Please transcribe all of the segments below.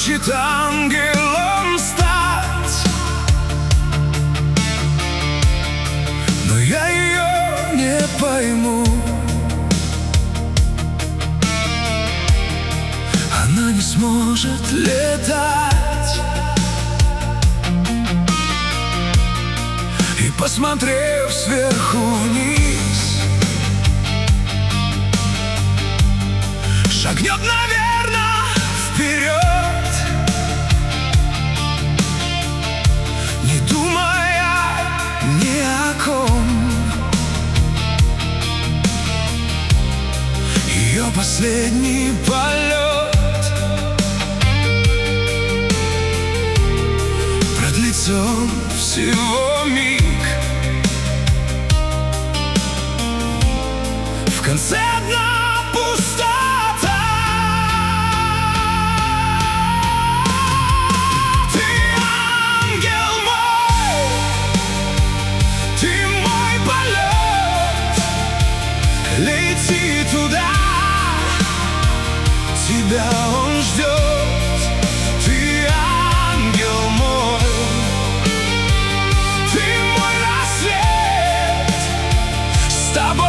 хочет ангелом стать, но я ее не пойму. Она не сможет летать. И, посмотрев сверху вниз, шагнет, наверное, вперед, не думая ни о ком. Ее последний полет, продлится он всего миг. В конце одна пустота. Ты ангел мой, ты мой полет. Лети туда, тебя он ждет. Ты ангел мой, ты мой рассвет. С тобой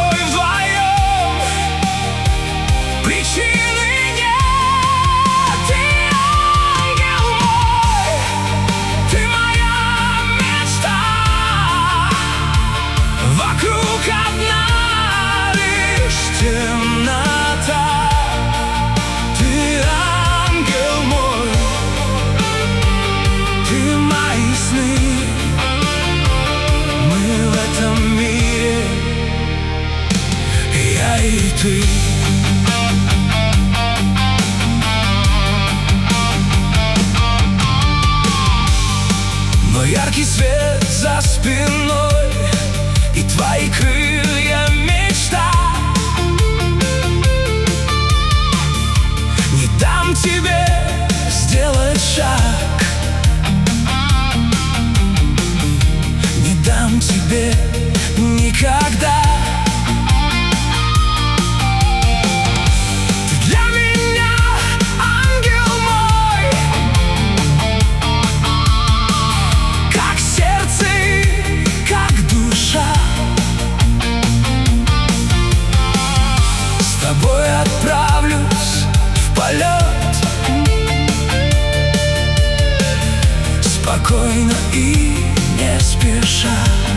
причины нет. Ты ангел мой, ты моя мечта. Вокруг одна лишь темнота. Ты ангел мой, ты мои сны. Мы в этом мире, я и ты. Яркий свет за спиной и твои крылья мечта. Не дам тебе сделать шаг, не дам тебе никогда. Отправлюсь в полет, спокойно и не спеша.